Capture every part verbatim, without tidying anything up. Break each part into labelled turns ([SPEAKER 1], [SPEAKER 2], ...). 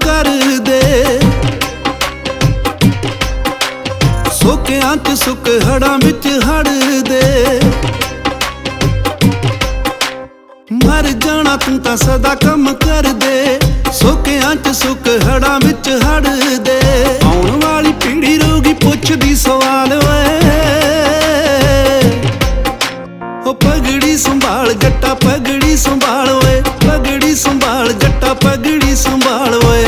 [SPEAKER 1] ਕਰਦੇ। ਸੋਕਿਆਂ ਚ ਸੁੱਕ ਹੜਾਂ ਵਿੱਚ ਹੜਦੇ। ਮਰ ਜਾਣਾ ਤੂੰ ਤਾਂ ਸਦਾ ਕੰਮ ਕਰਦੇ। ਸੋਕਿਆਂ ਚ ਸੁੱਕ ਹੜਾਂ ਵਿੱਚ ਹੜਦੇ। ਆਉਣ ਵਾਲੀ ਪੀੜੀ ਰੋਗੀ ਪੁੱਛਦੀ ਸਵਾਲ ਓਏ, ਉਹ ਪਗੜੀ ਸੰਭਾਲ ਜੱਟਾ ਪਗੜੀ ਸੰਭਾਲ ਓਏ, ਪਗੜੀ ਸੰਭਾਲ ਜੱਟਾ ਪਗੜੀ ਸੰਭਾਲ ਓਏ।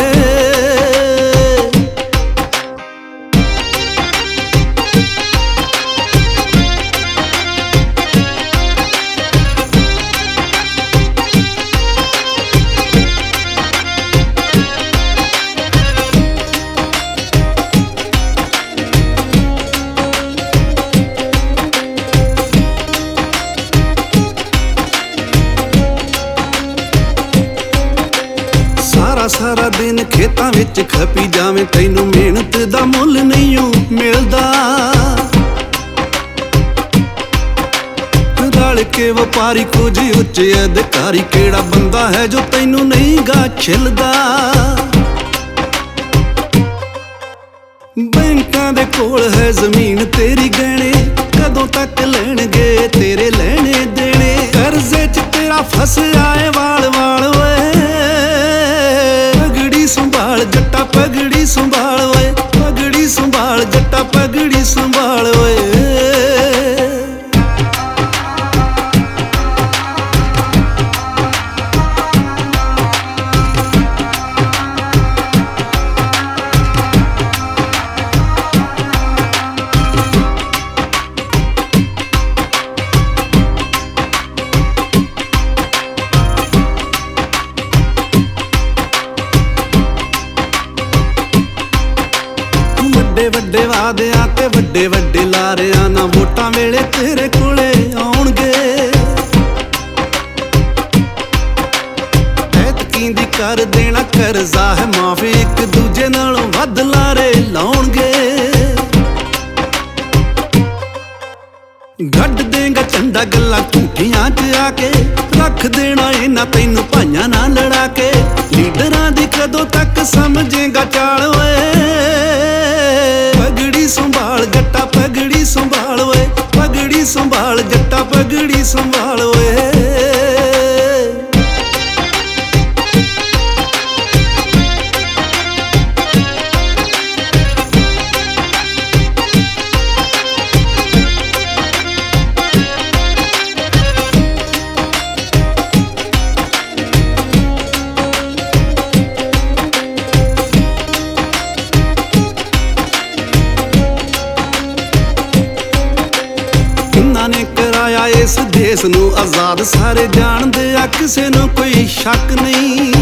[SPEAKER 1] ਸਾਰਾ ਸਾਰਾ ਦਿਨ ਖੇਤਾਂ ਵਿੱਚ ਖਪੀ ਜਾਵੇਂ, ਤੈਨੂੰ ਮਿਹਨਤ ਦਾ ਮੁੱਲ ਨਹੀਂ ਓ ਮਿਲਦਾ। ਰਲ ਕੇ ਵਪਾਰੀ ਕੁਝ ਉੱਚੇ ਅਧਿਕਾਰੀ, ਕਿਹੜਾ ਬੰਦਾ ਹੈ ਜੋ ਤੈਨੂੰ ਨਹੀਂ ਗਾ ਛਿਲਦਾ। ਬੈਂਕਾਂ ਦੇ ਕੋਲ ਹੈ ਜ਼ਮੀਨ ਤੇਰੀ ਗਹਿਣੇ, ਕਦੋਂ ਤੱਕ ਲੈਣਗੇ ਤੇਰੇ ਲੈਣੇ ਦੇਣੇ। ਕਰਜ਼ੇ ਚ ਤੇਰਾ ਫਸਿਆ ਏ ਵਾਲ ਵਾਲ ਓਏ, ਪਗੜੀ ਸੰਭਾਲ ਜੱਟਾ ਪਗੜੀ ਸੰਭਾਲ ਓਏ, ਪਗੜੀ ਸੰਭਾਲ ਜੱਟਾ ਪਗੜੀ ਸੰਭਾਲ ਓਏ। ਵੱਡੇ ਵੱਡੇ ਵਾਅਦਿਆਂ ਤੇ ਵੱਡੇ ਵੱਡੇ ਲਾਰਿਆਂ ਨਾ ਵੋਟਾਂ ਵੇਲੇ ਤੇਰੇ ਕੋਲੇ ਆਉਣਗੇ। ਐਤਕੀਂ ਕਰ ਦੇਣਾ ਕਰਜ਼ਾ ਹੈ ਮਾਫੀ, ਇੱਕ ਦੂਜੇ ਨਾਲੋਂ ਵੱਧ ਲਾਰੇ ਲਾਉਣਗੇ। ਗੱਡ ਦੇਂਗਾ ਝੰਡਾ ਗੱਲਾਂ ਝੂਠੀਆਂ ਚ ਆ ਕੇ, ਰੱਖ ਦੇਣਾ ਇਹਨਾਂ ਤੈਨੂੰ ਭਾਈਆਂ ਨਾਲ ਲੜਾ ਕੇ। ਲੀਡਰਾਂ ਦੀ ਕਦੋਂ ਤੱਕ ਸਮਝੇਗਾ ਚਾਲ ਓਏ, ਪਗੜੀ ਸੰਭਾਲ ਜੱਟਾ ਪਗੜੀ ਸੰਭਾਲ ਓਏ, ਪਗੜੀ ਸੰਭਾਲ ਜੱਟਾ ਪਗੜੀ ਸੰਭਾਲ ਓਏ। ਕਿੰਨਾ ਨੇ ਕਰਾਇਆ ਇਸ ਦੇਸ ਨੂੰ ਆਜ਼ਾਦ, ਸਾਰੇ ਜਾਣਦੇ ਆ ਕਿਸੇ ਨੂੰ ਕੋਈ ਸ਼ੱਕ ਨਹੀਂ।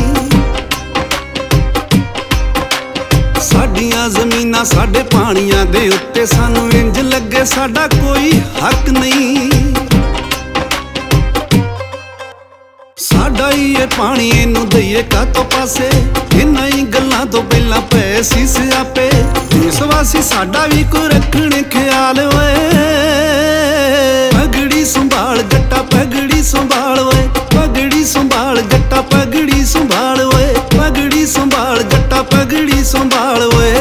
[SPEAKER 1] ਸਾਡੀਆਂ ਜ਼ਮੀਨਾਂ ਸਾਡੇ ਪਾਣੀਆਂ ਦੇ ਉੱਤੇ, ਸਾਨੂੰ ਇੰਜ ਲੱਗੇ ਸਾਡਾ ਕੋਈ ਹੱਕ ਨਹੀਂ। ਸਾਡਾ ਹੀ ਇਹ ਪਾਣੀ ਇਹਨੂੰ ਦਈਏ ਕਾਹਤੋਂ ਪਾਸੇ, ਇਹਨਾਂ ਹੀ ਗੱਲਾਂ ਤੋਂ ਪਹਿਲਾਂ ਪਏ ਸੀ ਸਿਆਪੇ। ਦੇਸ਼ ਵਾਸੀ ਸਾਡਾ ਵੀ ਕੋਈ ਰੱਖਣੇ ਖਿਆਲ ਓਏ, ਪਗੜੀ ਸੰਭਾਲ ਜੱਟਾ ਪਗੜੀ ਸੰਭਾਲ ਓਏ, ਪਗੜੀ ਸੰਭਾਲ ਜੱਟਾ ਪਗੜੀ ਸੰਭਾਲ ਓਏ, ਪਗੜੀ ਸੰਭਾਲ ਜੱਟਾ ਪਗੜੀ ਸੰਭਾਲ ਓਏ।